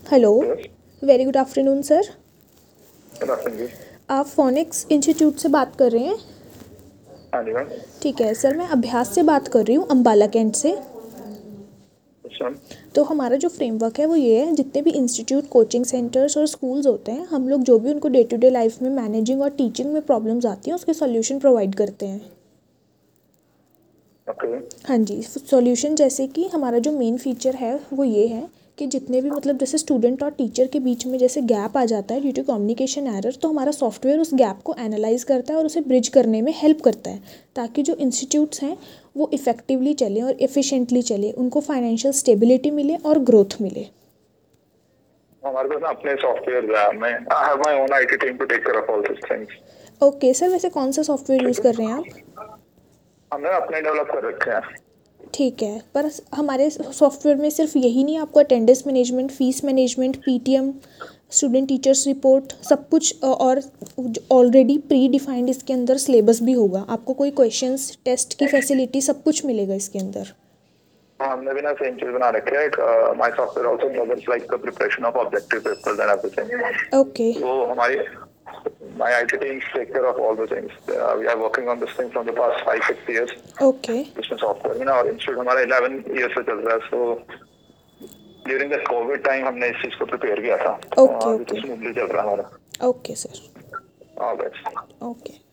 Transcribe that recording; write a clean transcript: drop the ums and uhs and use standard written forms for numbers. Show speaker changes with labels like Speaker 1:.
Speaker 1: Hello.
Speaker 2: Yes.
Speaker 1: Very good afternoon sir.
Speaker 2: Good afternoon.
Speaker 1: आप Phoenix institute से बात कर रहे हैं?
Speaker 2: हाँ जी मैम।
Speaker 1: ठीक है सर, मैं अभ्यास से बात कर रही हूँ अम्बाला कैंट से।
Speaker 2: अच्छा।
Speaker 1: तो हमारा जो फ्रेमवर्क है वो ये है, जितने भी इंस्टीट्यूट, कोचिंग सेंटर्स और स्कूल्स होते हैं, हम लोग जो भी उनको डे टू डे लाइफ में मैनेजिंग और टीचिंग में प्रॉब्लम्स आती हैं उसके सॉल्यूशन प्रोवाइड करते हैं।
Speaker 2: ओके।
Speaker 1: हाँ जी, सॉल्यूशन जैसे कि हमारा जो मेन फीचर है वो ये है कि जितने भी मतलब जैसे स्टूडेंट और टीचर के बीच में जैसे गैप आ जाता है ड्यू टू कम्युनिकेशन एरर, तो हमारा सॉफ्टवेयर उस गैप को एनालाइज करता है और उसे ब्रिज करने में हेल्प करता है, ताकि जो इंस्टीट्यूट्स हैं वो इफ़ेक्टिवली चलें और एफिशिएंटली चले, उनको फाइनेंशियल स्टेबिलिटी मिले और ग्रोथ मिले।
Speaker 2: हमारे पास ना अपने सॉफ्टवेयर है। मैं I have my own IT team to take care of all this things.
Speaker 1: Okay sir, वैसे कौन सा सॉफ्टवेयर
Speaker 2: ठीक
Speaker 1: यूज़
Speaker 2: है।
Speaker 1: कर रहे हैं आप?
Speaker 2: हमने अपने डेवलप कर रखे हैं।
Speaker 1: ठीक है, पर हमारे सॉफ्टवेयर में सिर्फ यही नहीं, आपको attendance management, fees management, PTM, student teachers report, सब कुछ और ऑलरेडी प्री डिफाइंड इसके अंदर सिलेबस भी होगा। आपको कोई क्वेश्चंस, टेस्ट की फैसिलिटी, सब कुछ मिलेगा इसके अंदर।
Speaker 2: हाँ, हमने भी ना सेम चीज बना रखे है। My software also covers like the preparation of objective papers and everything.
Speaker 1: Okay.
Speaker 2: तो हमारी my IT team take care of all the things. We are working on this thing from the past 5-6 years.
Speaker 1: Okay.
Speaker 2: इसमें software में ना, और institute हमारा 11 year से चल रहा है। So during the COVID time हमने इस चीज को प्रिपेयर किया था।
Speaker 1: ओके।
Speaker 2: अभी तो
Speaker 1: ओके।
Speaker 2: स्मूथली चल रहा है हमारा।
Speaker 1: Okay sir.
Speaker 2: ऑलराइट।
Speaker 1: ओके।